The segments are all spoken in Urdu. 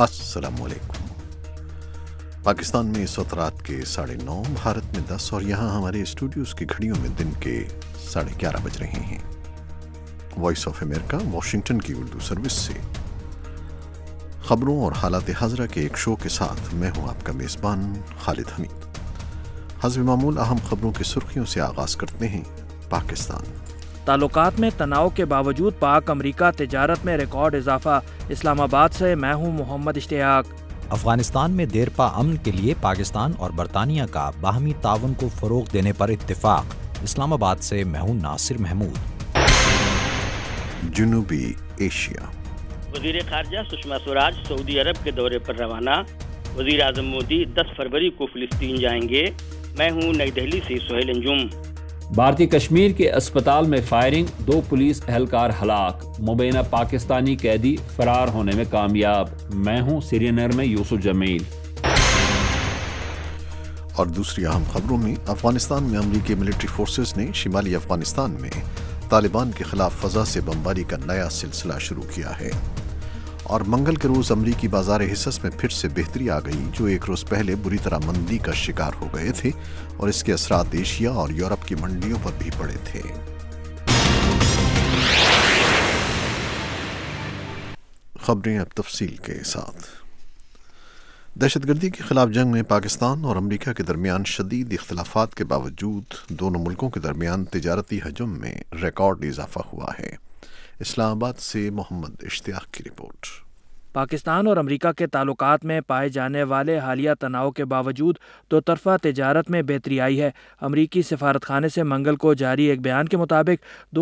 अस्सलाम वालेकुम। पाकिस्तान में इस वक्त रात के 9:30, भारत में 10 और यहाँ हमारे स्टूडियोज़ की घड़ियों में दिन के 11:30 बज रहे हैं। वॉइस ऑफ अमेरिका वाशिंगटन की उर्दू सर्विस से खबरों और हालात हाज़रा के एक शो के साथ मैं हूँ आपका मेज़बान खालिद हमीद। हस्ब मामूल अहम खबरों की सुर्खियों से आगाज़ करते हैं। पाकिस्तान ताल्लुकात में तनाव के बावजूद पाक अमरीका तिजारत में रिकॉर्ड इजाफा। इस्लामाबाद से मैं हूँ मोहम्मद इश्तियाक। अफगानिस्तान में देरपा अमन के लिए पाकिस्तान और बरतानिया का बाहमी ताउन को फ़रोग़ देने पर इत्तिफाक। इस्लामाबाद से मैं हूँ नासिर महमूद। जनूबी एशिया वज़ीर ख़ारजा सुषमा स्वराज सऊदी अरब के दौरे पर रवाना। वज़ीर आज़म मोदी 10 फरवरी को फ़िलिस्तीन जाएंगे। मैं हूँ नई दिल्ली से सोहेल अंजुम। भारतीय कश्मीर के अस्पताल में फायरिंग, 2 पुलिस एहलकार हलाक। मुबैना पाकिस्तानी कैदी फरार होने में कामयाब। मैं हूं श्रीनगर में यूसुफ जमील। और दूसरी अहम खबरों में अफगानिस्तान में अमरीकी मिलिट्री फोर्सेस ने शिमाली अफगानिस्तान में तालिबान के खिलाफ फजा से बमबारी का नया सिलसिला शुरू किया है। और मंगल के रोज़ अमरीकी बाजार हिस्स में फिर से बेहतरी आ गई, जो एक रोज़ पहले बुरी तरह मंदी का शिकार हो गए थे, और इसके असरात एशिया और यूरोप की मंडियों पर भी पड़े थे। खबरें अब तफसील के साथ। दहशतगर्दी के खिलाफ जंग में पाकिस्तान और अमरीका के दरमियान शदीद इख्तिलाफात के बावजूद दोनों मुल्कों के दरमियान तिजारती हजम में रिकॉर्ड इजाफा हुआ है। इस्लामाबाद से मोहम्मद इश्तियाक की रिपोर्ट। पाकिस्तान और अमरीका के ताल्लुकात में पाए जाने वाले हालिया तनाव के बावजूद दो तरफ़ा तिजारत में बेहतरी आई है। अमरीकी सफारतखाने से मंगल को जारी एक बयान के मुताबिक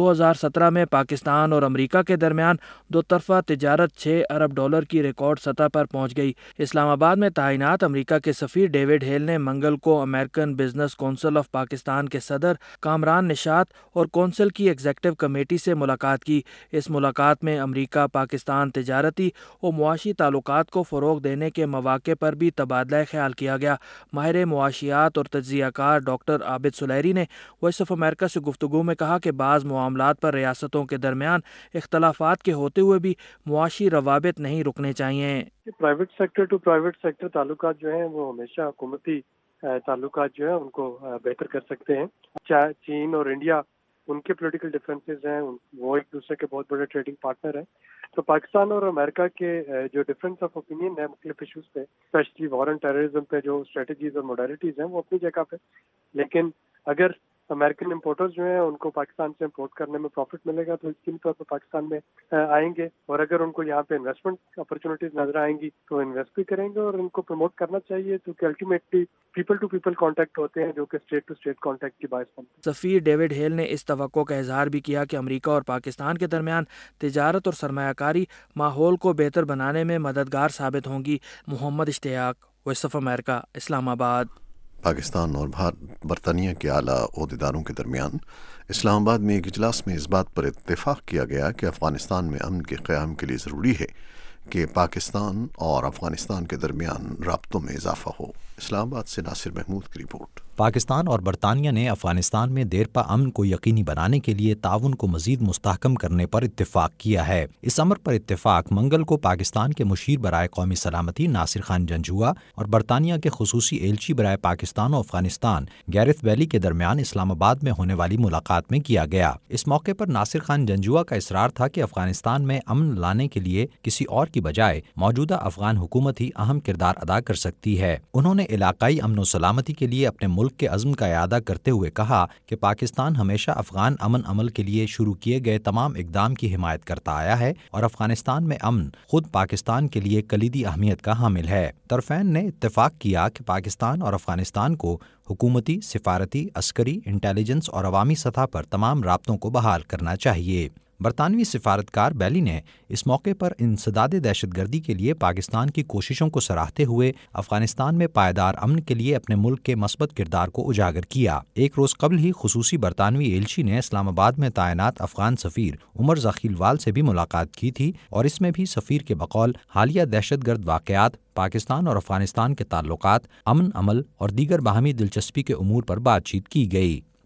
2017 में पाकिस्तान और अमरीका के दरमियान दो तरफ़ा तिजारत $6 अरब की रिकॉर्ड सतह पर पहुँच गई। इस्लामाबाद में तैनात अमरीका के सफ़ीर डेविड हेल ने मंगल को American business council of Pakistan के सदर कामरान निशात और कौंसिल की एग्जीक्यूटिव कमेटी से मुलाकात की। इस मुलाकात में अमरीका पाकिस्तान तिजारती और मुआशी ताल्लुकात को फ़रोग़ देने के मौक़े पर भी तबादला ख्याल किया गया। माहिर मुआशियात और तज्ज़ियाकार डॉक्टर आबिद सुलैरी ने वॉइस ऑफ अमेरिका से गुफ्तगू में कहा कि बाज़ मामलात पर रियासतों के दरमियान इख्तलाफात के होते हुए भी मुआशी रवाबित नहीं रुकने चाहिए। Private sector to private sector ताल्लुकात जो हैं वो हमेशा हुकूमती ताल्लुकात जो है उनको बेहतर कर सकते हैं। चीन और इंडिया, उनके पॉलिटिकल डिफरेंसेस हैं, वो एक दूसरे के बहुत बड़े ट्रेडिंग पार्टनर हैं। तो पाकिस्तान और अमेरिका के जो डिफरेंस ऑफ ओपिनियन है मुख्तलिफ इशूज़ पे, स्पेशली वॉर एंड टेररिज्म पे जो स्ट्रेटजीज और मोडालिटीज़ हैं वो अपनी जगह पे, लेकिन अगर अमेरिकन इम्पोर्टर्स जो हैं उनको पाकिस्तान से इम्पोर्ट करने में प्रॉफिट मिलेगा तो इसके तौर पर पाकिस्तान में आएंगे, और अगर उनको यहाँ पे इन्वेस्टमेंट अपॉर्चुनिटीज नजर आएंगी तो इन्वेस्ट भी करेंगे, और इनको प्रमोट करना चाहिए क्योंकि ultimately people to people contact होते हैं जो कि स्टेट टू स्टेट कांटेक्ट की बायस बनते हैं। सफ़ीर डेविड हेल ने इस तवक्को का इजहार भी किया कि अमरीका और पाकिस्तान के दरमियान तिजारत और सरमायाकारी माहौल को बेहतर बनाने में मददगार साबित होंगी। Mohammad Ishtiaq, voice of America, Islamabad. Pakistan और बरतानिया के आला ओहदेदारों के दरमियान इस्लामाबाद में एक इजलास में इस बात पर इत्तेफाक किया गया कि अफ़गानिस्तान में अमन के क़याम के लिए ज़रूरी है कि पाकिस्तान और अफ़गानिस्तान के दरमियान राब्तों में इजाफा हो। इस्लामाबाद से नासिर महमूद की रिपोर्ट। पाकिस्तान और बरतानिया ने अफगानिस्तान में देरपा अमन को यकीनी बनाने के लिए ताउन को मजीद मुस्तहकम करने पर इत्तेफाक किया है। इस अमर पर इत्तेफाक मंगल को पाकिस्तान के मुशीर बराए कौमी सलामती नासिर खान जंजुआ और बरतानिया के खुसूसी एलची बराए पाकिस्तान और अफगानिस्तान गैरेथ वैली के दरमियान इस्लामाबाद में होने वाली मुलाकात में किया गया। इस मौके पर नासिर खान जंजुआ का इसरार था कि अफगानिस्तान में अमन लाने के लिए किसी और की बजाय मौजूदा अफगान हुकूमत ही अहम किरदार अदा कर सकती है। उन्होंने इलाकाई अमन सलामती के लिए अपने मुल्क के अज़्म का इआदा करते हुए कहा कि पाकिस्तान हमेशा अफगान अमन अमल के लिए शुरू किए गए तमाम इक़दाम की हिमायत करता आया है और अफगानिस्तान में अमन खुद पाकिस्तान के लिए कलीदी अहमियत का हामिल है। तरफ़ैन ने इत्तेफाक किया कि पाकिस्तान और अफगानिस्तान को हुकूमती, सिफारती, अस्करी, इंटेलिजेंस और अवामी सतह पर तमाम राब्तों को बहाल करना चाहिए। बरतानवी सिफारतकार बैली ने इस मौके पर इंसदाद दहशतगर्दी के लिए पाकिस्तान की कोशिशों को सराहते हुए अफगानिस्तान में पायदार अमन के लिए अपने मुल्क के मस्बत किरदार को उजागर किया। एक रोज़ कबल ही खुसूसी बरतानवी एलची ने इस्लामाबाद में तैनात अफगान सफ़ीर उमर ज़खीलवाल से भी मुलाकात की थी और इसमें भी सफ़ीर के बकौल हालिया दहशतगर्द वाक़यात, पाकिस्तान और अफगानिस्तान के ताल्लुकात, अमन अमल और दीगर बाहमी दिलचस्पी के उमूर पर बातचीत की गई।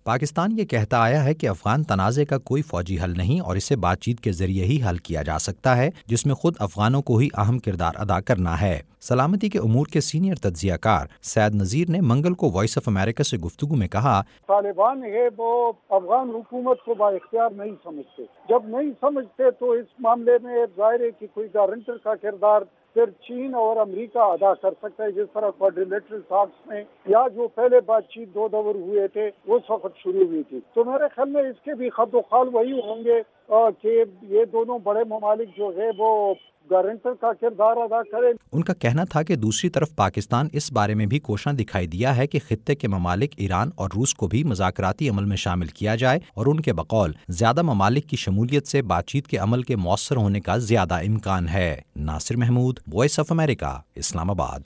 پاکستان یہ کہتا آیا ہے کہ افغان تنازع کا کوئی فوجی حل نہیں اور اسے بات چیت کے ذریعے ہی حل کیا جا سکتا ہے، جس میں خود افغانوں کو ہی اہم کردار ادا کرنا ہے۔ سلامتی کے امور کے سینئر تجزیہ کار سید نذیر نے منگل کو وائس آف امریکہ سے گفتگو میں کہا، طالبان ہے وہ افغان حکومت کو با اختیار نہیں سمجھتے، جب نہیں سمجھتے تو اس معاملے میں ظاہر ہے کہ کوئی گارنٹر کا کردار پھر چین اور امریکہ ادا کر سکتا ہے، جس طرح کوادریلیٹرل ٹاکس میں یا جو پہلے بات چیت 2 دور ہوئے تھے اس وقت شروع ہوئی تھی، تو میرے خیال میں اس کے بھی خط و خال وہی ہوں گے کہ یہ دونوں بڑے ممالک جو ہے وہ گارنٹر کا کردار ادا کریں۔ ان کا کہنا تھا کہ دوسری طرف پاکستان اس بارے میں بھی کوشاں دکھائی دیا ہے کہ خطے کے ممالک ایران اور روس کو بھی مذاکراتی عمل میں شامل کیا جائے، اور ان کے بقول زیادہ ممالک کی شمولیت سے بات چیت کے عمل کے مؤثر ہونے کا زیادہ امکان ہے۔ Nasir Mahmood, voice of America, Islamabad.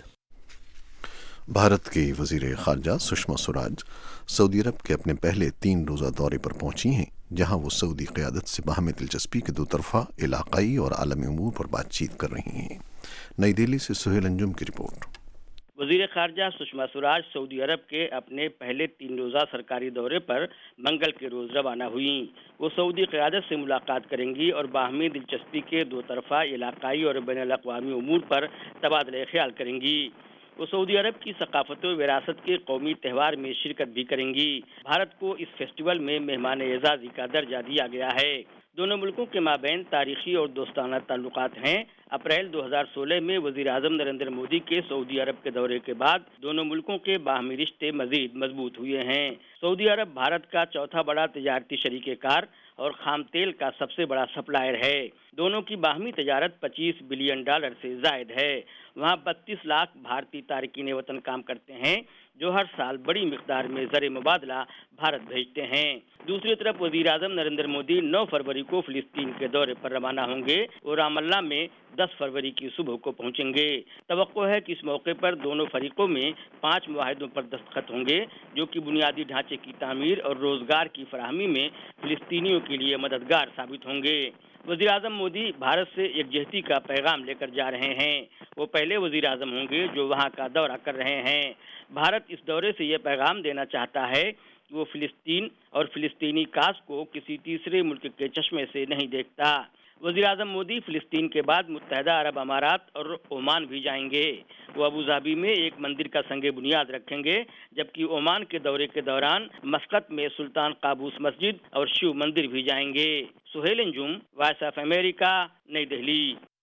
Bharat کی وزیر خارجہ سشما سوراج سعودی عرب کے اپنے پہلے 3 روزہ دورے پر پہنچی ہیں، جہاں وہ سعودی قیادت سے باہمی دلچسپی کے 2 طرفہ علاقائی اور عالمی امور پر بات چیت کر رہی ہیں۔ نئی دہلی سے سہیل انجم کی رپورٹ۔ وزیر خارجہ سشما سوراج سعودی عرب کے اپنے پہلے 3 روزہ سرکاری دورے پر منگل کے روز روانہ ہوئیں۔ وہ سعودی قیادت سے ملاقات کریں گی اور باہمی دلچسپی کے 2 طرفہ علاقائی اور بین الاقوامی امور پر تبادلہ خیال کریں گی۔ وہ سعودی عرب کی ثقافت و وراثت کے قومی تہوار میں شرکت بھی کریں گی۔ بھارت کو اس فیسٹیول میں مہمان اعزازی کا درجہ دیا گیا ہے۔ دونوں ملکوں کے مابین تاریخی اور دوستانہ تعلقات ہیں۔ اپریل 2016 میں وزیر اعظم نریندر مودی کے سعودی عرب کے دورے کے بعد دونوں ملکوں کے باہمی رشتے مزید مضبوط ہوئے ہیں۔ سعودی عرب بھارت کا 4تھا بڑا تجارتی شریک کار اور خام تیل کا سب سے بڑا سپلائر ہے۔ دونوں کی باہمی تجارت $25 بلین سے زائد ہے۔ وہاں 32 لاکھ بھارتی تارکین وطن کام کرتے ہیں، جو ہر سال بڑی مقدار میں زر مبادلہ بھارت بھیجتے ہیں۔ دوسری طرف وزیر اعظم نریندر مودی 9 فروری کو فلسطین کے دورے پر روانہ ہوں گے اور رام اللہ میں 10 فروری کی صبح کو پہنچیں گے۔ توقع ہے کہ اس موقع پر دونوں فریقوں میں 5 معاہدوں پر دستخط ہوں گے، جو کہ بنیادی ڈھانچے کی تعمیر اور روزگار کی فراہمی میں فلسطینیوں کے لیے مددگار ثابت ہوں گے۔ وزیر اعظم مودی بھارت سے یکجہتی کا پیغام لے کر جا رہے ہیں۔ وہ پہلے وزیر اعظم ہوں گے جو وہاں کا دورہ کر رہے ہیں۔ بھارت اس دورے سے یہ پیغام دینا چاہتا ہے کہ وہ فلسطین اور فلسطینی کاز کو کسی تیسرے ملک کے چشمے سے نہیں دیکھتا۔ وزیر اعظم مودی فلسطین کے بعد متحدہ عرب امارات اور عمان بھی جائیں گے۔ وہ ابوظہبی میں ایک مندر کا سنگ بنیاد رکھیں گے، جبکہ عمان کے دورے کے دوران مسقط میں سلطان قابوس مسجد اور شیو مندر بھی جائیں گے۔ Sohail Anjum, voice of America, نئی دہلی۔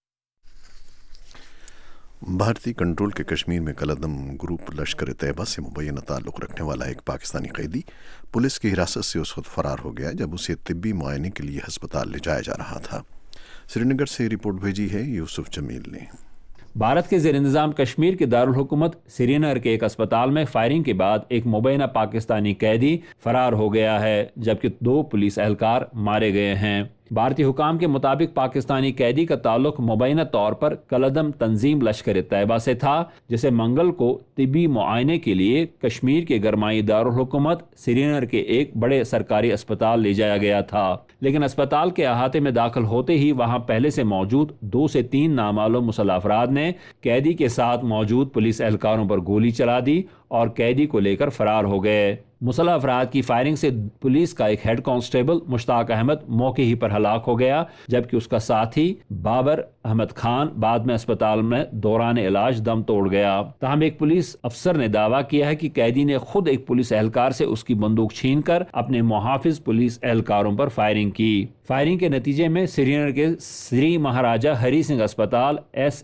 بھارتی کنٹرول کے کشمیر میں کالعدم گروپ لشکر طیبہ سے مبینہ تعلق رکھنے والا ایک پاکستانی قیدی پولیس کی حراست سے اس وقت فرار ہو گیا جب اسے طبی معائنے کے لیے ہسپتال لے جایا جا رہا تھا۔ سری نگر سے رپورٹ بھیجی ہے یوسف جمیل نے۔ بھارت کے زیر انتظام کشمیر کے دارالحکومت سری نگر کے ایک اسپتال میں فائرنگ کے بعد ایک مبینہ پاکستانی قیدی فرار ہو گیا ہے، جبکہ 2 پولیس اہلکار مارے گئے ہیں۔ بھارتی حکام کے مطابق پاکستانی قیدی کا تعلق مبینہ طور پر کالعدم تنظیم لشکر طیبہ سے تھا، جسے منگل کو طبی معائنے کے لیے کشمیر کے گرمائی دارالحکومت سری نگر کے ایک بڑے سرکاری اسپتال لے جایا گیا تھا، لیکن اسپتال کے احاطے میں داخل ہوتے ہی وہاں پہلے سے موجود 2 سے 3 نامعلوم مسلح افراد نے قیدی کے ساتھ موجود پولیس اہلکاروں پر گولی چلا دی اور قیدی کو لے کر فرار ہو گئے۔ مسلح افراد کی فائرنگ سے پولیس کا ایک ہیڈ کانسٹیبل مشتاق احمد موقع ہی پر ہلاک ہو گیا، جبکہ اس کا ساتھی بابر احمد خان بعد میں اسپتال میں دوران علاج دم توڑ گیا۔ تاہم ایک پولیس افسر نے دعویٰ کیا ہے کہ قیدی نے خود ایک پولیس اہلکار سے اس کی بندوق چھین کر اپنے محافظ پولیس اہلکاروں پر فائرنگ کی۔ فائرنگ کے نتیجے میں سری نگر کے سری مہاراجہ ہری سنگھ اسپتال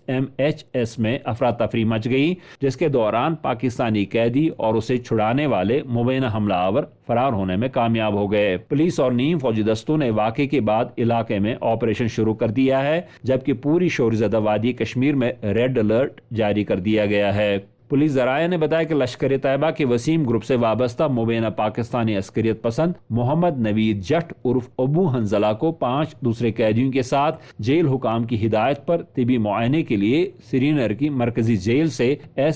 SMHS میں افراتفری مچ گئی، جس کے دوران پاکستانی قیدی اور اسے چھڑانے والے مبینہ حملہ آور فرار ہونے میں کامیاب ہو گئے۔ پولیس اور نیم فوجی دستوں نے واقعے کے بعد علاقے میں آپریشن شروع کر دیا ہے، جبکہ پوری شور زدہ وادی کشمیر میں ریڈ الرٹ جاری کر دیا گیا ہے۔ پولیس ذرائع نے بتایا کہ لشکر طیبہ کے وسیم گروپ سے وابستہ مبینہ پاکستانی عسکریت پسند محمد نوید جٹ عرف ابو حنزلہ کو 5 دوسرے قیدیوں کے ساتھ جیل حکام کی ہدایت پر طبی معائنے کے لیے سری نگر کی مرکزی جیل سے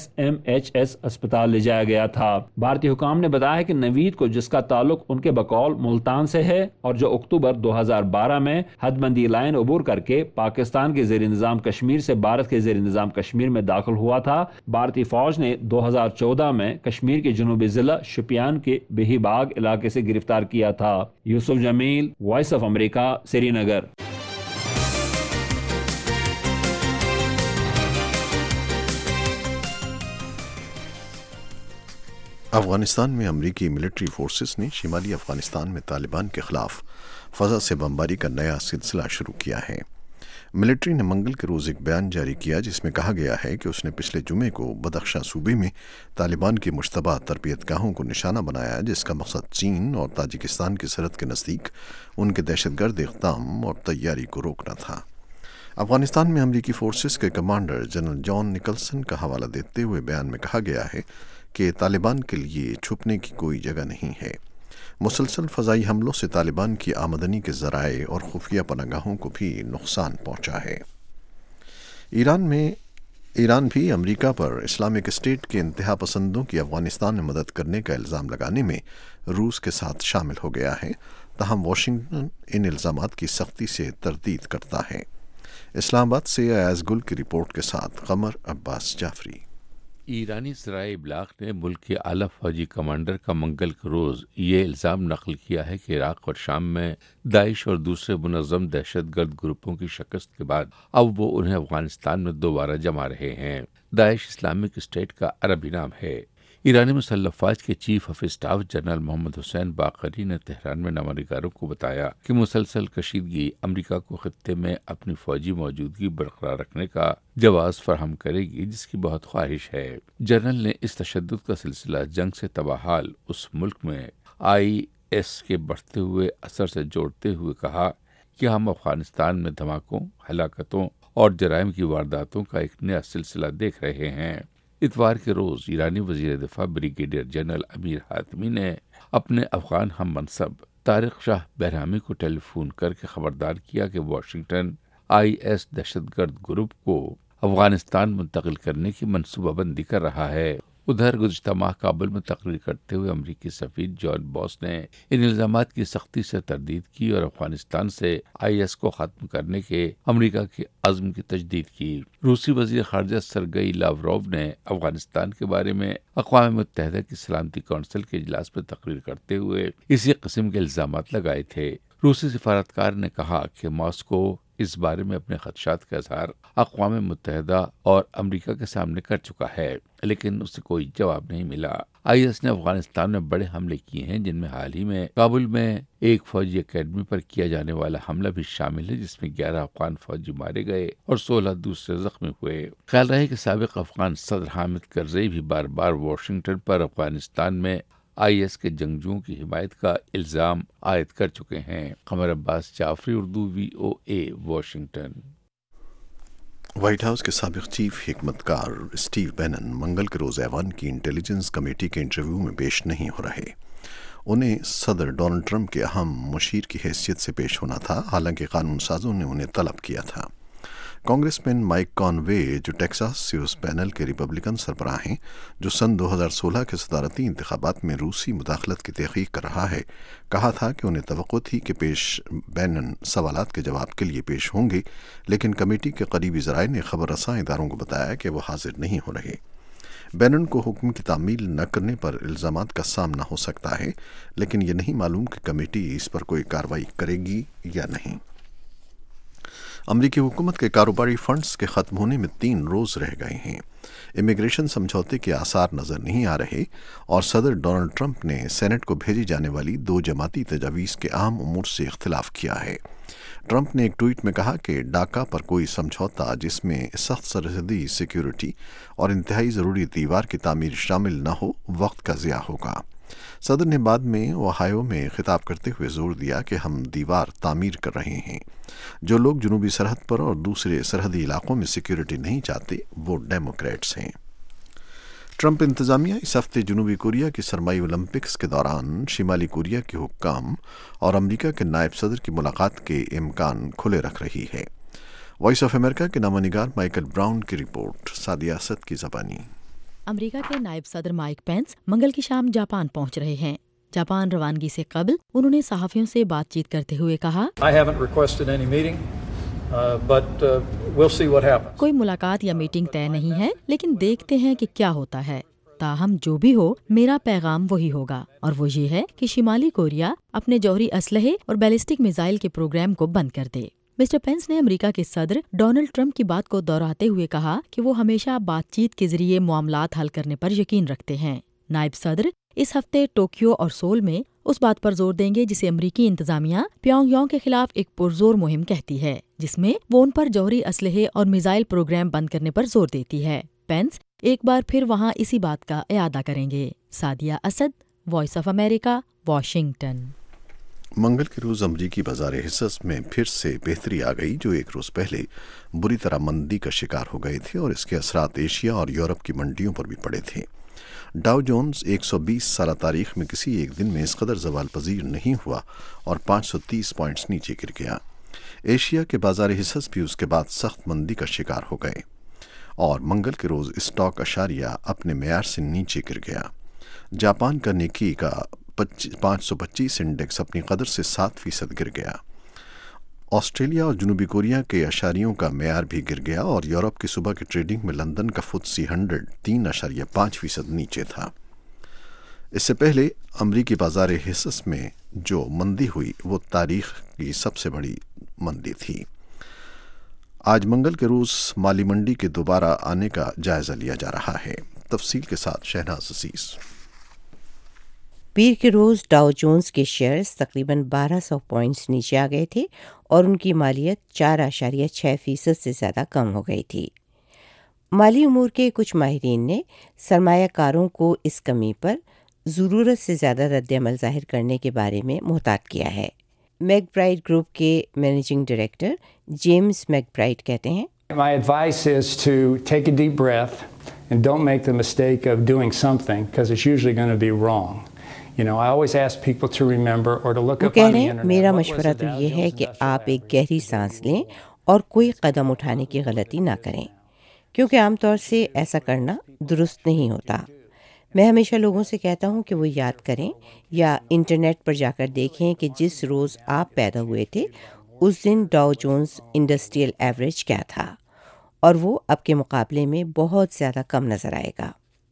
SMHS اسپتال لے جایا گیا تھا۔ بھارتی حکام نے بتایا کہ نوید کو، جس کا تعلق ان کے بقول ملتان سے ہے اور جو اکتوبر 2012 میں حد بندی لائن عبور کر کے پاکستان کے زیر انتظام کشمیر سے بھارت کے زیر انتظام کشمیر میں داخل ہوا تھا، بھارتی فوج فوج نے 2014 میں کشمیر کے جنوبی ضلع شوپیان کے بہی باغ علاقے سے گرفتار کیا تھا۔ Yusuf Jamil, voice of America, Srinagar. Afghanistan میں امریکی ملٹری فورسز نے شمالی افغانستان میں طالبان کے خلاف فضا سے بمباری کا نیا سلسلہ شروع کیا ہے۔ ملٹری نے منگل کے روز ایک بیان جاری کیا جس میں کہا گیا ہے کہ اس نے پچھلے جمعے کو بدخشاں صوبے میں طالبان کی مشتبہ تربیت گاہوں کو نشانہ بنایا، جس کا مقصد چین اور تاجکستان کی سرحد کے نزدیک ان کے دہشت گرد اقدام اور تیاری کو روکنا تھا۔ افغانستان میں امریکی فورسز کے کمانڈر جنرل جان نکلسن کا حوالہ دیتے ہوئے بیان میں کہا گیا ہے کہ طالبان کے لیے چھپنے کی کوئی جگہ نہیں ہے۔ مسلسل فضائی حملوں سے طالبان کی آمدنی کے ذرائع اور خفیہ پناہ گاہوں کو بھی نقصان پہنچا ہے۔ ایران بھی امریکہ پر اسلامک اسٹیٹ کے انتہا پسندوں کی افغانستان میں مدد کرنے کا الزام لگانے میں روس کے ساتھ شامل ہو گیا ہے، تاہم واشنگٹن ان الزامات کی سختی سے تردید کرتا ہے۔ اسلام آباد سے ایاز گل کی رپورٹ کے ساتھ قمر عباس جعفری۔ ایرانی ذرائع ابلاغ نے ملک کے اعلیٰ فوجی کمانڈر کا منگل کے روز یہ الزام نقل کیا ہے کہ عراق اور شام میں داعش اور دوسرے منظم دہشت گرد گروپوں کی شکست کے بعد اب وہ انہیں افغانستان میں دوبارہ جما رہے ہیں۔ داعش اسلامک اسٹیٹ کا عربی نام ہے۔ ایرانی مسلح افواج کے chief of staff general Mohammad Hossein Bagheri نے تہران میں نامہ کو بتایا کہ مسلسل کشیدگی امریکہ کو خطے میں اپنی فوجی موجودگی برقرار رکھنے کا جواز فراہم کرے گی، جس کی بہت خواہش ہے۔ جنرل نے اس تشدد کا سلسلہ جنگ سے تباہال اس ملک میں IS کے بڑھتے ہوئے اثر سے جوڑتے ہوئے کہا کہ ہم افغانستان میں دھماکوں، ہلاکتوں اور جرائم کی وارداتوں کا ایک نیا سلسلہ دیکھ رہے ہیں۔ اتوار کے روز ایرانی وزیر دفاع بریگیڈیئر جنرل امیر حاتمی نے اپنے افغان ہم منصب طارق شاہ بہرامی کو ٹیلی فون کر کے خبردار کیا کہ واشنگٹن IS دہشت گرد گروپ کو افغانستان منتقل کرنے کی منصوبہ بندی کر رہا ہے۔ ادھر گزشتہ ماہ کابل میں تقریر کرتے ہوئے امریکی سفیر جان باس نے ان الزامات کی سختی سے تردید کی اور افغانستان سے IS کو ختم کرنے کے امریکہ کے عزم کی تجدید کی۔ روسی وزیر خارجہ سرگئی لاوروو نے افغانستان کے بارے میں اقوام متحدہ کی سلامتی کونسل کے اجلاس میں تقریر کرتے ہوئے اسی قسم کے الزامات لگائے تھے۔ روسی سفارتکار نے کہا کہ ماسکو اس بارے میں اپنے خدشات کا اظہار اقوام متحدہ اور امریکہ کے سامنے کر چکا ہے، لیکن اس سے کوئی جواب نہیں ملا۔ IS نے افغانستان میں بڑے حملے کیے ہیں، جن میں حال ہی میں کابل میں ایک فوجی اکیڈمی پر کیا جانے والا حملہ بھی شامل ہے، جس میں 11 افغان فوجی مارے گئے اور 16 دوسرے زخمی ہوئے۔ خیال رہے کہ سابق افغان صدر حامد کرزئی بھی بار بار واشنگٹن پر افغانستان میں IS کے جنگجوؤں کی حمایت کا الزام عائد کر چکے ہیں۔ Qamar Abbas Jafri, Urdu VOA، Washington. White house کے سابق چیف حکمت کار اسٹیو بینن منگل کے روز ایوان کی انٹیلیجنس کمیٹی کے انٹرویو میں پیش نہیں ہو رہے۔ انہیں صدر ڈونلڈ ٹرمپ کے اہم مشیر کی حیثیت سے پیش ہونا تھا، حالانکہ قانون سازوں نے انہیں طلب کیا تھا۔ کانگریس مین مائک کانوے، جو ٹیکساس سے اس پینل کے ریپبلکن سربراہ ہیں جو سن 2016 کے صدارتی انتخابات میں روسی مداخلت کی تحقیق کر رہا ہے، کہا تھا کہ انہیں توقع تھی کہ بینن سوالات کے جواب کے لیے پیش ہوں گے، لیکن کمیٹی کے قریبی ذرائع نے خبر رساں اداروں کو بتایا کہ وہ حاضر نہیں ہو رہے۔ بینن کو حکم کی تعمیل نہ کرنے پر الزامات کا سامنا ہو سکتا ہے، لیکن یہ نہیں معلوم کہ کمیٹی اس پر کوئی کارروائی کرے گی یا نہیں۔ امریکی حکومت کے کاروباری فنڈز کے ختم ہونے میں 3 روز رہ گئے ہیں۔ امیگریشن سمجھوتے کے آثار نظر نہیں آ رہے اور صدر ڈونلڈ ٹرمپ نے سینٹ کو بھیجی جانے والی 2 جماعتی تجاویز کے اہم امور سے اختلاف کیا ہے۔ ٹرمپ نے ایک ٹویٹ میں کہا کہ ڈاکا پر کوئی سمجھوتا جس میں سخت سرحدی سیکیورٹی اور انتہائی ضروری دیوار کی تعمیر شامل نہ ہو، وقت کا ضیاع ہوگا۔ صدر نے بعد میں اوہایو میں خطاب کرتے ہوئے زور دیا کہ ہم دیوار تعمیر کر رہے ہیں۔ جو لوگ جنوبی سرحد پر اور دوسرے سرحدی علاقوں میں سیکیورٹی نہیں چاہتے وہ ڈیموکریٹس ہیں۔ ٹرمپ انتظامیہ اس ہفتے جنوبی کوریا کی سرمائی اولمپکس کے دوران شمالی کوریا کے حکام اور امریکہ کے نائب صدر کی ملاقات کے امکان کھلے رکھ رہی ہے۔ وائس آف امریکہ کے نامہ نگار مائیکل براؤن کی رپورٹ، سعدیہ اسد کی زبانی۔ امریکہ کے نائب صدر مائک پینس منگل کی شام جاپان پہنچ رہے ہیں۔ جاپان روانگی سے قبل انہوں نے صحافیوں سے بات چیت کرتے ہوئے کہا، कोई मुलाकात या मीटिंग तय नहीं है, लेकिन देखते हैं कि क्या होता है। ताहम जो भी हो, मेरा पैगाम वही होगा, और वो ये है कि शिमाली कोरिया अपने जौहरी असलहे और बैलिस्टिक मिसाइल के प्रोग्राम को बंद कर दे। मिस्टर पेंस ने अमेरिका के सदर डोनाल्ड ट्रंप की बात को दोहराते हुए कहा कि वो हमेशा बातचीत के जरिए मामलात हल करने पर यकीन रखते हैं। नायब सदर इस हफ्ते टोक्यो और सोल में उस बात पर जोर देंगे जिसे अमरीकी इंतजामिया प्योंगयांग के खिलाफ एक पुरजोर मुहिम कहती है, जिसमें वो उन पर जौहरी असलहे और मिसाइल प्रोग्राम बंद करने पर जोर देती है। पेंस एक बार फिर वहाँ इसी बात का इयादा करेंगे। Sadia Asad, voice of America, Washington. मंगल के रोज अमरीकी बाजार हिस्सस में फिर से बेहतरी आ गई, जो एक रोज पहले बुरी तरह मंदी का शिकार हो गए थे, और इसके असरात एशिया और यूरोप की मंडियों पर भी पड़े थे। डाउ जोन्स 120 साल तारीख में किसी एक दिन में इस कदर जवाल पजीर नहीं हुआ और 530 पॉइंट्स नीचे गिर गया। एशिया के बाजार हिस्सस भी उसके बाद सख्त मंदी का शिकार हो गए और मंगल के रोज स्टॉक अशारिया अपने मेयार से नीचे गिर गया। जापान का निकी का 525 इंडेक्स अपनी कदर से 7% गिर गया। ऑस्ट्रेलिया और जनूबी कोरिया के अशारियों का मेयार भी गिर गया और यूरोप की सुबह की ट्रेडिंग में लंदन का FTSE 100 3.5% नीचे था। इससे पहले अमरीकी बाजार हिस्सस में जो मंदी हुई वो तारीख की सबसे बड़ी मंदी थी। आज मंगल के रोज माली मंडी के दोबारा आने का जायजा लिया जा रहा है। तफसील के साथ शहनाज अजीज। पीर के रोज़ डाउ जोन्स के शेयर्स तकरीबन 1200 पॉइंट्स नीचे आ गए थे और उनकी मालियत 4.6% से ज़्यादा कम हो गई थी। माली उमूर के कुछ माहिरीन ने सरमायाकारों को इस कमी पर ज़रूरत से ज़्यादा रद्द-ए-अमल ज़ाहिर करने के बारे में मुहतात किया है। मैकब्राइड ग्रुप के मैनेजिंग डायरेक्टर जेम्स मैकब्राइड कहते हैं, My advice is to take a deep breath and don't make the mistake of doing something because it's usually going to be wrong. You know, I always ask people to remember or to look up on the internet. मेरा मशवरा तो ये है कि आप एक गहरी सांस लें और कोई कदम उठाने की गलती ना करें, क्योंकि आमतौर से ऐसा करना दुरुस्त नहीं होता। मैं हमेशा लोगों से कहता हूँ कि वो याद करें या इंटरनेट पर जाकर देखें कि जिस रोज़ आप पैदा हुए थे उस दिन डाउ जोन्स इंडस्ट्रियल एवरेज क्या था, और वो अब के मुकाबले में बहुत ज़्यादा कम नज़र आएगा।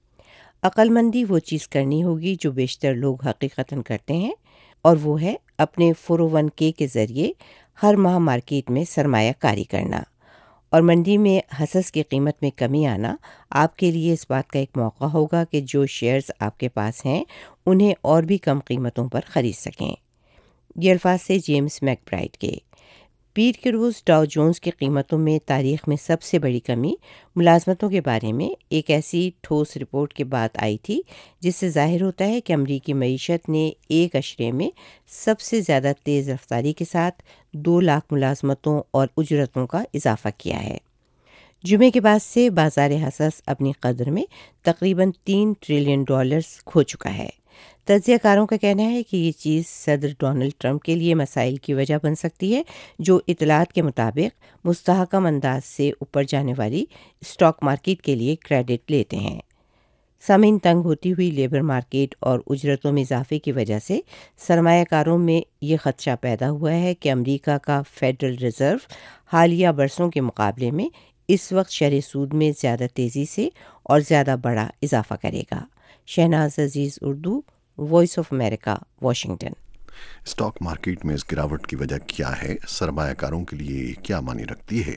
अक्लमंदी वो चीज़ करनी होगी जो बेशतर लोग हकीकतन करते हैं, और वो है अपने 401k के ज़रिए हर माह मार्केट में सरमाया कारी करना, और मंडी में हसस की कीमत में कमी आना आपके लिए इस बात का एक मौका होगा कि जो शेयर्स आपके पास हैं उन्हें और भी कम कीमतों पर ख़रीद सकें। ये अल्फाज से जेम्स मैकब्राइड के। पीर के रोज़ डाउ जोन्स की कीमतों में तारीख़ में सबसे बड़ी कमी मुलाजमतों के बारे में एक ऐसी ठोस रिपोर्ट के बाद आई थी जिससे ज़ाहिर होता है कि अमरीकी मईशत ने एक अशरे में सबसे ज़्यादा तेज़ रफ्तारी के साथ 2 लाख मुलाजमतों और उजरतों का इजाफा किया है। जुमे के बाद से बाज़ार हसस अपनी कदर में तकरीबन $3 ट्रिलियन खो चुका है। तज्ज़ियाकारों का कहना है कि ये चीज़ सदर डोनाल्ड ट्रंप के लिए मसाइल की वजह बन सकती है, जो इतलात के मुताबिक मुस्तहकम अंदाज से ऊपर जाने वाली स्टॉक मार्केट के लिए क्रेडिट लेते हैं। सामीन, तंग होती हुई लेबर मार्केट और उजरतों में इजाफे की वजह से सरमायाकारों में ये खदशा पैदा हुआ है कि अमरीका का फेडरल रिज़र्व हालिया बरसों के मुकाबले में इस वक्त शरह सूद में ज़्यादा तेज़ी से और ज़्यादा बड़ा इजाफा करेगा। Shahnaz Aziz, Urdu, voice of America, Washington. Stock market में इस गिरावट की वजह क्या है, सरमायाकारों के लिए क्या मानी रखती है,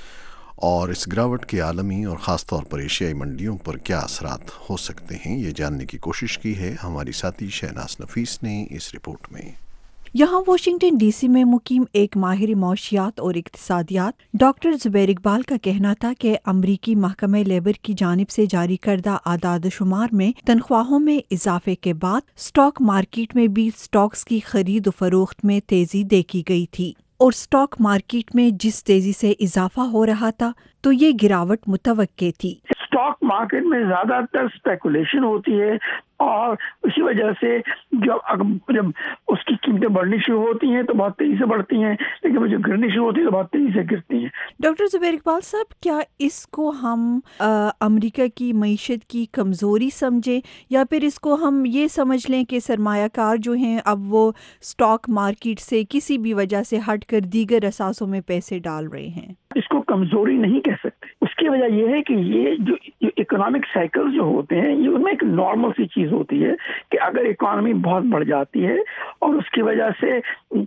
और इस गिरावट के आलमी और ख़ास तौर पर एशियाई मंडियों पर क्या असरात हो सकते हैं, ये जानने की कोशिश की है हमारी साथी शहनाज नफीस ने इस रिपोर्ट में। यहाँ वाशिंगटन DC में मुकीम एक माहिर मौशियात और इक्तिसादियात डॉक्टर जुबैर इकबाल का कहना था कि अमरीकी महकमे लेबर की जानिब से जारी करदा आदाद शुमार में तनख्वाहों में इजाफे के बाद स्टॉक मार्केट में भी स्टॉक्स की खरीद फरोख्त में तेजी देखी गई थी, और स्टॉक मार्केट में जिस तेजी से इजाफा हो रहा था तो ये गिरावट मुतवक्के थी। स्टॉक मार्केट में ज्यादातर स्पेकुलेशन होती है और उसी वजह से जब उसकी قیمتیں بڑھنی شروع ہوتی ہیں تو بہت تیزی سے بڑھتی ہیں، لیکن وہ جو گرنی شروع ہوتی ہے تو بہت تیزی سے گرتی ہیں۔ ڈاکٹر زبیر اقبال صاحب، کیا اس کو ہم امریکہ کی معیشت کی کمزوری سمجھیں، یا پھر اس کو ہم یہ سمجھ لیں کہ سرمایہ کار جو ہیں اب وہ اسٹاک مارکیٹ سے کسی بھی وجہ سے ہٹ کر دیگر اثاثوں میں پیسے ڈال رہے ہیں؟ اس کو کمزوری نہیں کہہ سکتے، اس کی وجہ یہ ہے کہ یہ جو اکنامک سائیکل جو ہوتے ہیں یہ ان میں ایک نارمل سی چیز ہوتی ہے کہ اگر اکانومی بہت بڑھ جاتی ہے اور اس کی وجہ سے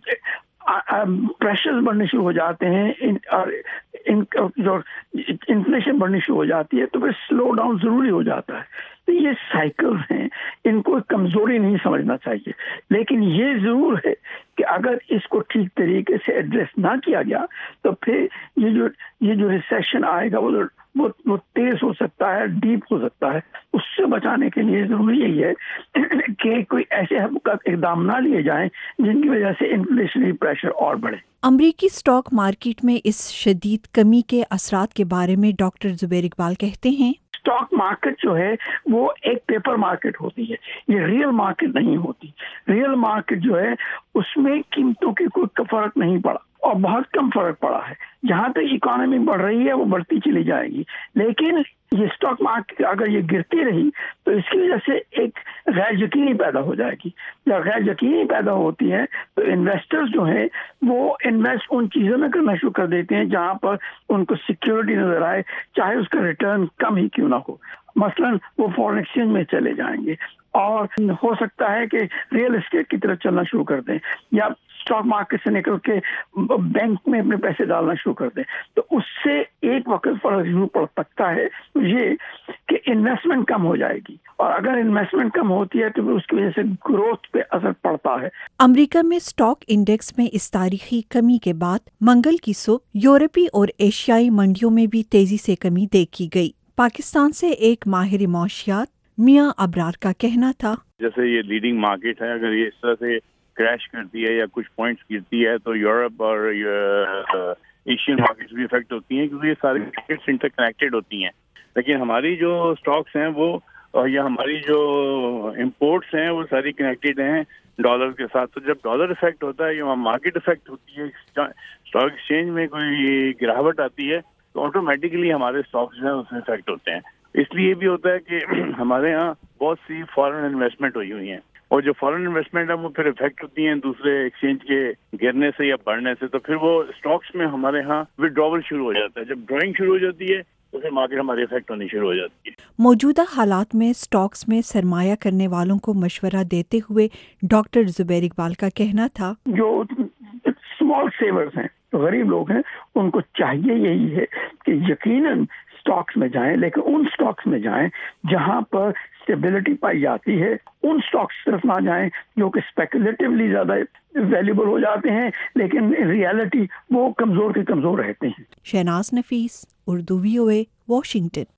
پریشرز بڑھنے شروع ہو جاتے ہیں اور جو انفلیشن بڑھنی شروع ہو جاتی ہے تو پھر سلو ڈاؤن ضروری ہو جاتا ہے۔ تو یہ سائیکلز ہیں، ان کو کمزوری نہیں سمجھنا چاہیے، لیکن یہ ضرور ہے کہ اگر اس کو ٹھیک طریقے سے ایڈریس نہ کیا گیا تو پھر یہ جو ریسیشن آئے گا وہ تیز ہو سکتا ہے، ڈیپ ہو سکتا ہے۔ اس سے بچانے کے لیے ضروری یہی ہے کہ کوئی ایسے اقدام نہ لیے جائیں جن کی وجہ سے انفلیشنری پریشر اور بڑھے۔ امریکی اسٹاک مارکیٹ میں اس شدید کمی کے اثرات کے بارے میں ڈاکٹر زبیر اقبال کہتے ہیں، اسٹاک مارکیٹ جو ہے وہ ایک پیپر مارکیٹ ہوتی ہے، یہ ریئل مارکیٹ نہیں ہوتی۔ ریئل مارکیٹ جو ہے اس میں قیمتوں کی کوئی فرق نہیں پڑا اور بہت کم فرق پڑا ہے۔ جہاں تک اکانومی بڑھ رہی ہے وہ بڑھتی چلی جائے گی، لیکن یہ اسٹاک مارکیٹ اگر یہ گرتی رہی تو اس کی وجہ سے ایک غیر یقینی پیدا ہو جائے گی۔ جب غیر یقینی پیدا ہوتی ہے تو انویسٹرز جو ہیں وہ انویسٹ ان چیزوں میں کرنا شروع کر دیتے ہیں جہاں پر ان کو سیکیورٹی نظر آئے، چاہے اس کا ریٹرن کم ہی کیوں نہ ہو۔ مثلاً وہ فورن ایکسچینج میں چلے جائیں گے اور ہو سکتا ہے کہ ریئل اسٹیٹ کی طرف چلنا شروع کر دیں یا اسٹاک مارکیٹ سے نکل کے بینک میں اپنے پیسے ڈالنا شروع کر دیں۔ تو اس سے ایک وقت فرق ضرور پڑ سکتا ہے، یہ کہ انویسٹمنٹ کم ہو جائے گی، اور اگر انویسٹمنٹ کم ہوتی ہے تو پھر اس کی وجہ سے گروتھ پہ اثر پڑتا ہے۔ امریکہ میں اسٹاک انڈیکس میں اس تاریخی کمی کے بعد منگل کی صبح یورپی اور ایشیائی منڈیوں میں بھی تیزی سے کمی دیکھی گئی۔ پاکستان سے ایک ماہر معاشیات میاں ابرار کا کہنا تھا، جیسے یہ لیڈنگ مارکیٹ ہے، اگر یہ اس طرح سے کریش کرتی ہے یا کچھ پوائنٹس گرتی ہے تو یورپ اور ایشین مارکیٹس بھی افیکٹ ہوتی ہیں، کیونکہ یہ ساری مارکیٹس انٹر کنیکٹڈ ہوتی ہیں۔ لیکن ہماری جو اسٹاکس ہیں وہ یا ہماری جو امپورٹس ہیں وہ ساری کنیکٹڈ ہیں ڈالر کے ساتھ۔ تو جب ڈالر افیکٹ ہوتا ہے یا مارکیٹ افیکٹ ہوتی ہے، اسٹاک ایکسچینج میں کوئی گراوٹ آتی ہے تو آٹومیٹکلی ہمارے اسٹاکس ہیں اس میں افیکٹ ہوتے ہیں۔ اس لیے بھی ہوتا ہے کہ ہمارے ہاں بہت سی فارن انویسٹمنٹ ہوئی ہیں، اور جو فارن انویسٹمنٹ ہے وہ پھر افیکٹ ہوتی ہیں دوسرے ایکسچینج کے گرنے سے یا بڑھنے سے، تو پھر وہ اسٹاکس میں ہمارے ہاں ودراول شروع ہو جاتا ہے۔ جب ڈرائنگ شروع ہو جاتی ہے تو پھر مارکیٹ ہماری افیکٹ ہونی شروع ہو جاتی ہے۔ موجودہ حالات میں اسٹاکس میں سرمایہ کرنے والوں کو مشورہ دیتے ہوئے ڈاکٹر زبیر اقبال کا کہنا تھا، جو اسمال سیورز ہیں، غریب لوگ ہیں، ان کو چاہیے یہی ہے کہ یقیناً اسٹاکس میں جائیں، لیکن ان اسٹاکس میں جائیں جہاں پر اسٹیبلٹی پائی جاتی ہے۔ ان اسٹاکس طرف نہ جائیں جو کہ اسپیکولیٹولی زیادہ ویلیبل ہو جاتے ہیں لیکن ریالٹی وہ کمزور کے کمزور رہتے ہیں۔ Shahnaz Nafees, Urdu VOA، Washington.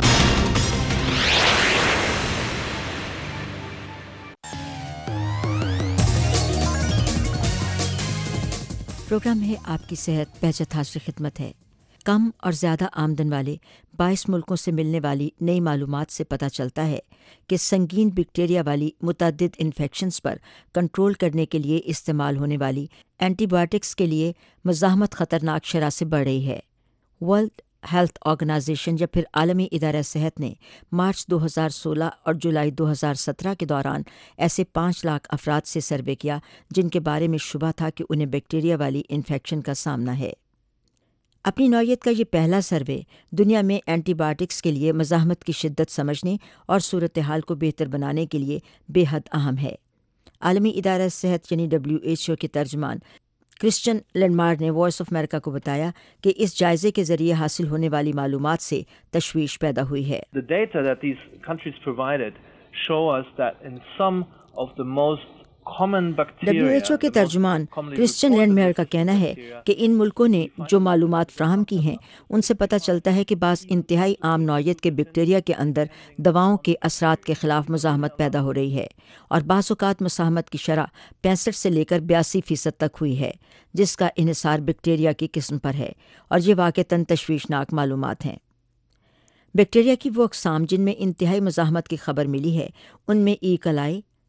Programme ہے آپ کی صحت، بہجت حاضر خدمت ہے۔ کم اور زیادہ آمدن والے 22 ملکوں سے ملنے والی نئی معلومات سے پتہ چلتا ہے کہ سنگین بیکٹیریا والی متعدد انفیکشنز پر کنٹرول کرنے کے لیے استعمال ہونے والی اینٹی بائیوٹکس کے لیے مزاحمت خطرناک شرح سے بڑھ رہی ہے۔ ورلڈ ہیلتھ آرگنائزیشن یا پھر عالمی ادارہ صحت نے مارچ 2016 اور جولائی 2017 کے دوران ایسے 5 لاکھ افراد سے سروے کیا جن کے بارے میں شبہ تھا کہ انہیں بیکٹیریا والی انفیکشن کا سامنا ہے۔ اپنی نوعیت کا یہ پہلا سروے دنیا میں اینٹی بائیوٹکس کے لیے مزاحمت کی شدت سمجھنے اور صورتحال کو بہتر بنانے کے لیے بے حد اہم ہے۔ عالمی ادارہ صحت یعنی WHO کے ترجمان کرسچن لینڈمار نے وائس آف امریکہ کو بتایا کہ اس جائزے کے ذریعے حاصل ہونے والی معلومات سے تشویش پیدا ہوئی ہے۔ The data that these countries provided show us that in some of the most WHO کے ترجمان کرسچن لینڈمیر کا کہنا ہے کہ ان ملکوں نے جو معلومات فراہم کی ہیں ان سے پتہ چلتا ہے کہ بعض انتہائی عام نوعیت کے بیکٹیریا کے اندر دواؤں کے اثرات کے خلاف مزاحمت پیدا ہو رہی ہے، اور بعض اوقات مزاحمت کی شرح 65 سے لے کر 82% تک ہوئی ہے، جس کا انحصار بیکٹیریا کی قسم پر ہے، اور یہ واقعتاً تشویشناک معلومات ہیں۔ بیکٹیریا کی وہ اقسام جن میں انتہائی مزاحمت کی خبر ملی ہے ان میں E coli,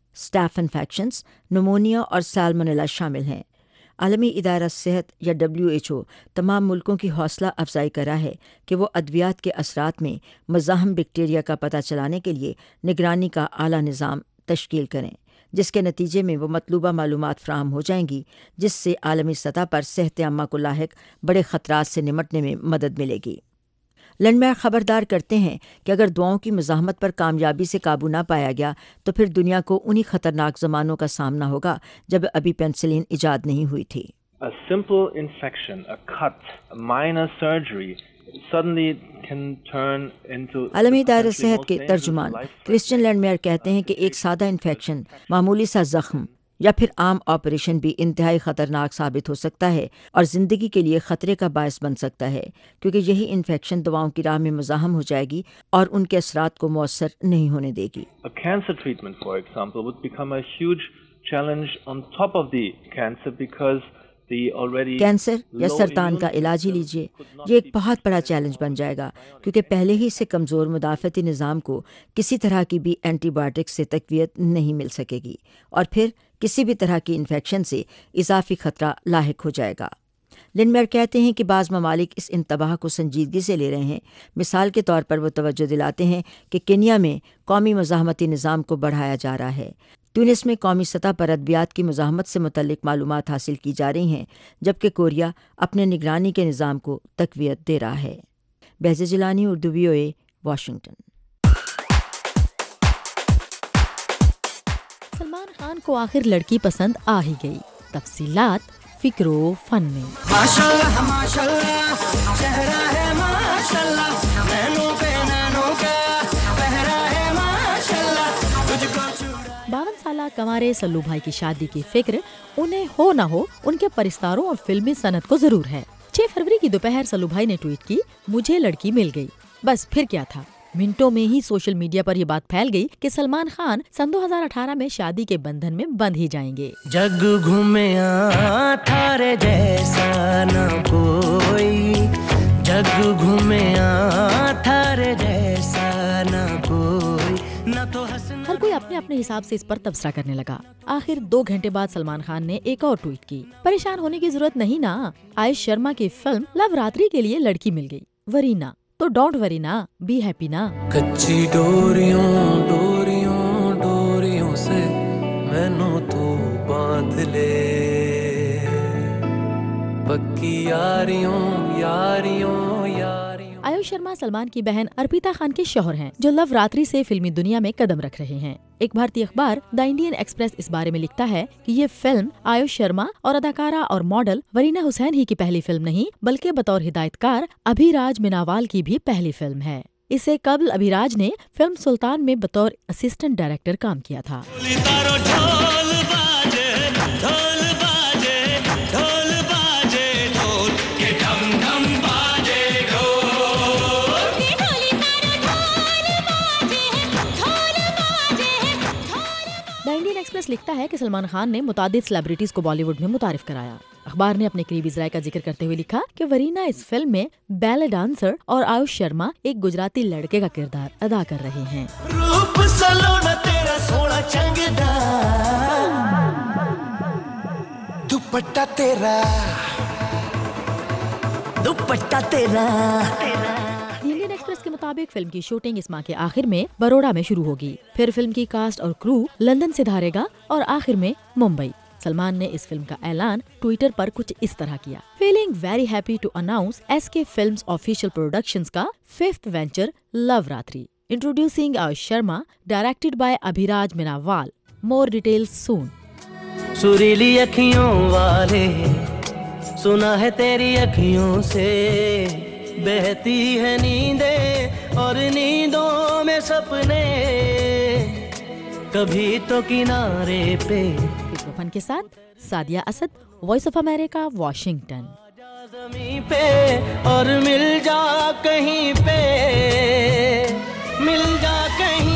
staph infections, pneumonia और साल्मोनेला शामिल हैं। आलमी इदारा सेहत या WHO तमाम मुल्कों की हौसला अफजाई करा है कि वो अद्वियात के असरात में मज़ाहम बैक्टीरिया का पता चलाने के लिए निगरानी का आला निज़ाम तश्कील करें, जिसके नतीजे में वो मतलूबा मालूमात फ़राहम हो जाएंगी, जिससे आलमी सतह पर सेहत आम्मा को लाहिक बड़े ख़तरात से निमटने में मदद मिलेगी। लैंडमार्क खबरदार करते हैं कि अगर दुआओं की मज़ाहमत पर कामयाबी से काबू ना पाया गया तो फिर दुनिया को उन्हीं ख़तरनाक ज़मानों का सामना होगा जब अभी पेनिसिलिन इजाद नहीं हुई थी। A simple infection, a cut, a minor surgery suddenly can turn into आलमी इदारा सेहत के तर्जुमान क्रिश्चियन लैंडमेयर कहते हैं कि एक सादा इन्फेक्शन, मामूली सा जख्म या फिर आम ऑपरेशन भी इंतहाई ख़तरनाक साबित हो सकता है और ज़िंदगी के लिए ख़तरे का बायस बन सकता है, क्योंकि यही इन्फेक्शन दवाओं की राह में मुज़ाहम हो जाएगी और उनके असरात को मौसर नहीं होने देगी। A cancer treatment, for example, would become a huge challenge on top of the cancer because cancer या सरतान का इलाज ही लीजिए, ये एक बहुत बड़ा चैलेंज बन जाएगा, क्योंकि पहले ही से कमज़ोर मुदाफ़ती निज़ाम को किसी तरह की भी एंटीबायोटिक से तक़वियत नहीं मिल सकेगी और फिर किसी भी तरह की इन्फेक्शन से इजाफी ख़तरा लाहिक हो जाएगा। लिंडमेयर कहते हैं कि बाज़ ममालिक इस इंतबाह को संजीदगी से ले रहे हैं। मिसाल के तौर पर वो तवज्जो दिलाते हैं कि केन्या में कौमी मज़ाहमती निज़ाम को बढ़ाया जा रहा है। ट्यूनिस में कौमी सतह पर अद्वियात की मुज़ाहमत से मुतल्लिक मालूमात हासिल की जा रही हैं, जबकि कोरिया अपने निगरानी के निज़ाम को तक़वियत दे रहा है। Behza Jilani, Urdu VOA, Washington. सलमान खान को आखिर लड़की पसंद आ ही गई। तफसीलात फिक्रो फन में। माशाल्लाह माशाल्लाह, चेहरा है माशाल्लाह, नैनों पे नैनों का पहरा है माशाल्लाह, तुझको 52 साल कंवारे सल्लू भाई की शादी की फिक्र उन्हें हो न हो उनके परिस्तारों और फिल्मी सनत को जरूर है। 6 फरवरी की दोपहर सल्लू भाई ने ट्वीट की, मुझे लड़की मिल गई। बस फिर क्या था, मिनटों में ही सोशल मीडिया पर ये बात फैल गई कि सलमान खान सन 2018 में शादी के बंधन में बंध ही जाएंगे। जग घूमे थारे जैसा न कोई, जग घूमे थारे जैसा न कोई, न तो हर कोई अपने अपने हिसाब से इस पर तबसरा करने लगा। आखिर 2 घंटे बाद सलमान खान ने एक और ट्वीट की, परेशान होने की जरूरत नहीं ना, आयुष शर्मा की फिल्म लव रात्रि के लिए लड़की मिल गई। वरीना तो डोंट वरी ना, बी हैप्पी ना। कच्ची डोरियों डोरियों डोरियों से मैनू तो बांध ले, पक्की यारियों यारियों यारियों। आयुष शर्मा सलमान की बहन अर्पिता खान के शौहर हैं, जो लव रात्रि से फिल्मी दुनिया में कदम रख रहे हैं। एक भारतीय अखबार द इंडियन एक्सप्रेस इस बारे में लिखता है कि ये फिल्म आयुष शर्मा और अदाकारा और मॉडल वरीना हुसैन ही की पहली फिल्म नहीं, बल्कि बतौर हिदायतकार अभिराज मिनावाल की भी पहली फिल्म है। इससे कबल अभिराज ने फिल्म सुल्तान में बतौर असिस्टेंट डायरेक्टर काम किया था। एक्सप्रेस लिखता है कि सलमान खान ने मुतादिद सेलिब्रिटीज को बॉलीवुड में मुतारिफ कराया। अखबार ने अपने करीबी ज़राए का जिक्र करते हुए लिखा कि वरीना इस फिल्म में बैले डांसर और आयुष शर्मा एक गुजराती लड़के का किरदार अदा कर रहे हैं। रूप सलोना तेरा सोना चंगदा, दुपट्टा तेरा इंडियन एक्सप्रेस के मुताबिक फिल्म की शूटिंग इस माह के आखिर में बरोड़ा में शुरू होगी, फिर फिल्म की कास्ट और क्रू लंदन से धारेगा और आखिर में मुंबई। सलमान ने इस फिल्म का ऐलान ट्विटर पर कुछ इस तरह किया, feeling very happy to announce SK films official productions का 5th venture Loveratri, introducing Aayush Sharma, directed by Abhiraj Minawala. More details soon. सुरीली अखियों वाले, सुना है तेरी अखियों से बहती है नींदें और नींदों में सपने, कभी तो किनारे पे। फन के साथ Sadia Asad, voice of America, Washington. ज़मीं पे और मिल जा कहीं पे, मिल जा कहीं।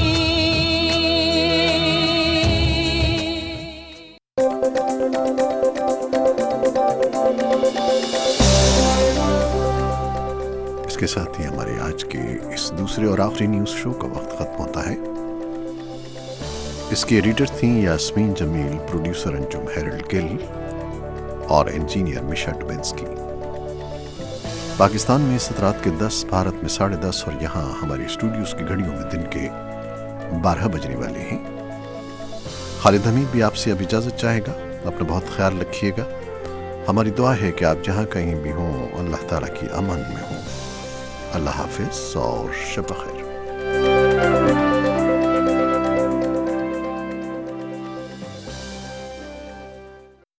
इसके साथ ही हमारे आज के इस दूसरे और आखिरी न्यूज शो का वक्त खत्म होता है। اس کی ایڈیٹر تھیں یاسمین جمیل، پروڈیوسر انجم ہیرلڈ گل اور انجینئر مشا ڈوبنسکی۔ پاکستان میں اس رات کے 10، بھارت میں 10:30 اور یہاں ہماری اسٹوڈیوز کی گھڑیوں میں دن کے 12 بجنے والے ہیں۔ خالد حمید بھی آپ سے اب اجازت چاہے گا۔ اپنا بہت خیال رکھیے گا۔ ہماری دعا ہے کہ آپ جہاں کہیں بھی ہوں اللہ تعالیٰ کی امان میں ہوں۔ اللہ حافظ اور شب بخیر۔